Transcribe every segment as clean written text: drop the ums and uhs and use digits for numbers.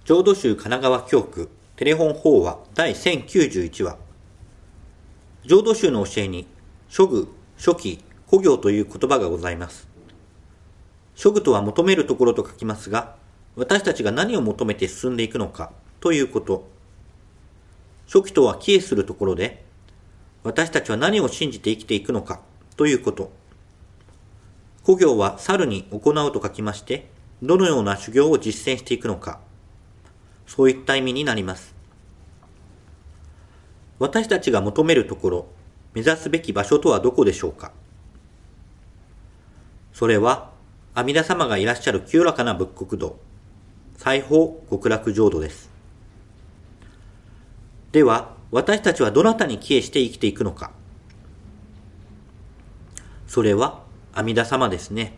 浄土宗神奈川教区テレフォン法話第1091話。浄土宗の教えに諸愚、諸記、古行という言葉がございます。諸愚とは求めるところと書きますが、私たちが何を求めて進んでいくのかということ。諸記とは帰依するところで、私たちは何を信じて生きていくのかということ。古行は去るに行うと書きまして、どのような修行を実践していくのか、そういった意味になります。私たちが求めるところ、目指すべき場所とはどこでしょうか。それは、阿弥陀様がいらっしゃる清らかな仏国土、西方極楽浄土です。では、私たちはどなたに帰依して生きていくのか。それは、阿弥陀様ですね。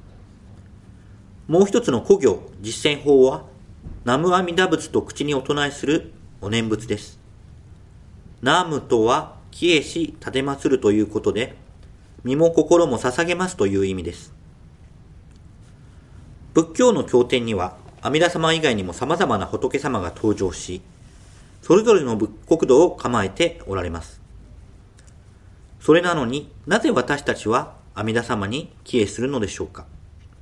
もう一つの古行、実践法は、南無阿弥陀仏と口にお唱えするお念仏です。南無とは、帰依し、奉るということで、身も心も捧げますという意味です。仏教の経典には、阿弥陀様以外にも様々な仏様が登場し、それぞれの仏国土を構えておられます。それなのになぜ私たちは阿弥陀様に帰依するのでしょうか。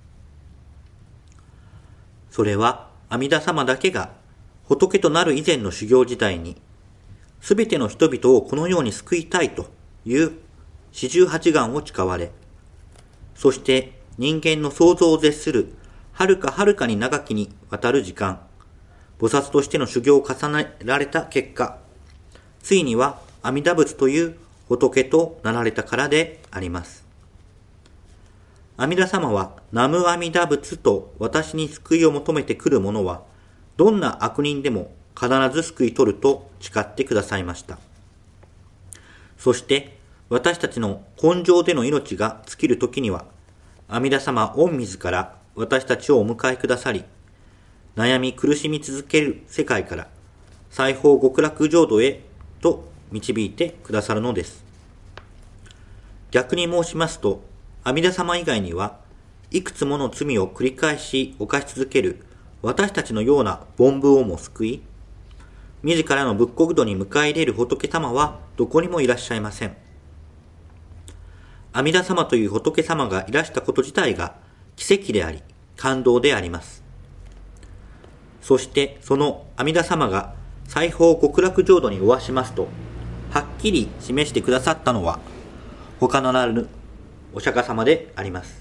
それは阿弥陀様だけが仏となる以前の修行時代に、すべての人々をこのように救いたいという四十八願を誓われ、そして人間の想像を絶するはるかに長きにわたる時間、菩薩としての修行を重ねられた結果、ついには阿弥陀仏という仏となられたからであります。阿弥陀様は南無阿弥陀仏と私に救いを求めてくる者は、どんな悪人でも必ず救い取ると誓ってくださいました。そして私たちの根性での命が尽きるときには、阿弥陀様御自ら私たちをお迎えくださり、悩み苦しみ続ける世界から西方極楽浄土へと導いてくださるのです。逆に申しますと、阿弥陀様以外にはいくつもの罪を繰り返し犯し続ける私たちのような凡夫をも救い、自らの仏国土に迎え入れる仏様はどこにもいらっしゃいません。阿弥陀様という仏様がいらしたこと自体が奇跡であり、感動であります。そしてその阿弥陀様が西方極楽浄土におわしますと、はっきり示してくださったのは、他ならぬお釈迦様であります。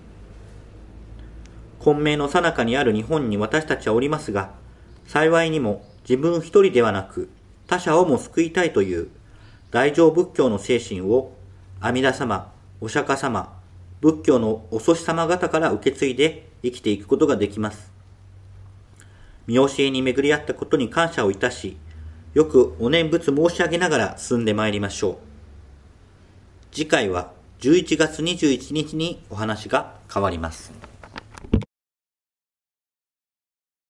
混迷の最中にある日本に私たちはおりますが、幸いにも自分一人ではなく他者をも救いたいという大乗仏教の精神を阿弥陀様、お釈迦様、仏教のお祖師様方から受け継いで生きていくことができます。見教えに巡り合ったことに感謝をいたし、よくお念仏申し上げながら進んでまいりましょう。次回は11月21日にお話が変わります。